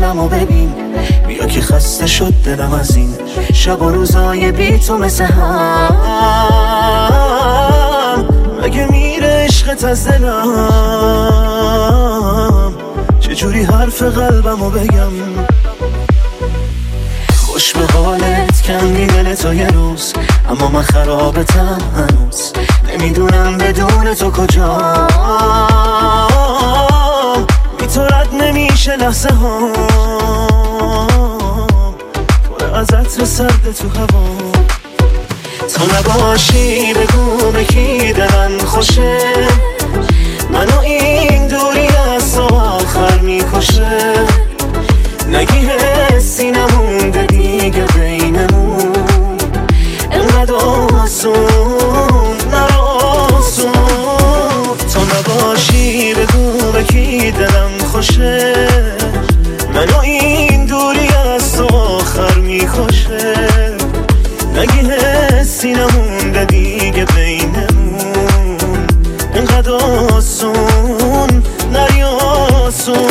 حالمو ببین، بیا که خسته شد دلم از این شب و روزای بی تو مثل هم. مگه میره عشقت از دلم؟ چجوری حرف قلبمو بگم؟ خوش به حالت کندی دل تو یه روز، اما من خرابتم هنوز. نمیدونم بدون تو کجام، بی تو رد نمیشه لحظه ها، پر از عطر سرد تو هوا. تو نباشی بگو به کی دلم خوشه، منو این دوری از تو آخر میکشه. نگی حسی نمونده دیگه بینمون، انقدر آسون نراسون. تو نباشی بگو به کی دلم خوشه، منو این دوری از تو آخر میکشه. نگی حسی نمونده دیگه بینمون، انقدر آسون نریاسون.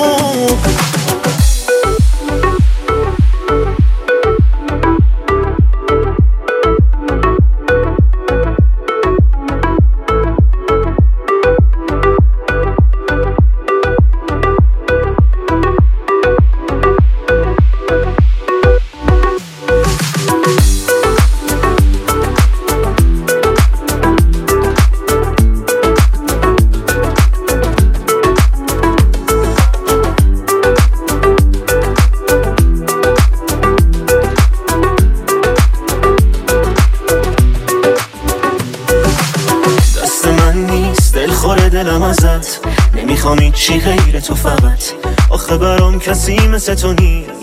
دلم ازت نمیخوام هیچی غیر تو فقط، آخه برام کسی مثل تو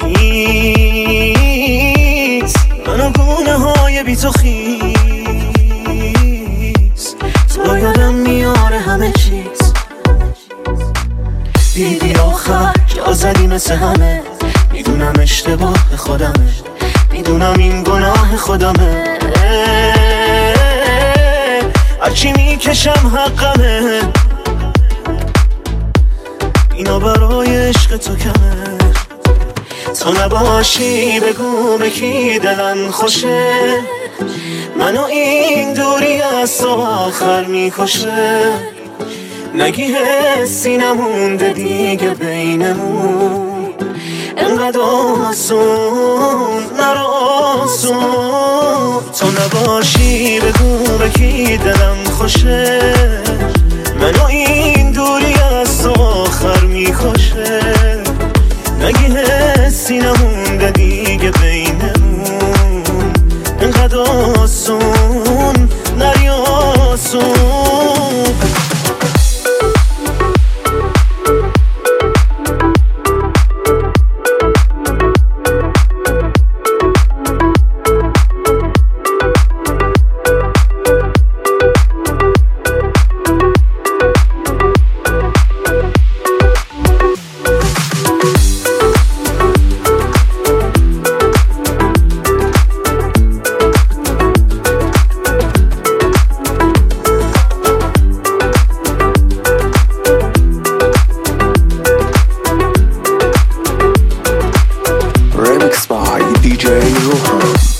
نیست. منو گونه های بی تو خیز، تو یادم میاره همه چیز. دیدی آخر جا زدی مثل همه، میدونم اشتباه خودمه، میدونم این گناه خودمه. هرچی میکشم حقمه، اینا برای عشق تو کمه. تو نباشی بگو به کی دلم خوشه، منو این دوری از تو آخر میکشه. نگی حسی نمونده دیگه بینمون، انقدر آسون نراسون. تو نباشی بگو به کی دلم خوشه، منو این دوری از تو آخر میکشه. نگی حسی نمونده دیگه بینمون، انقدر آسون نریاسون. Remix by DJ Rohan.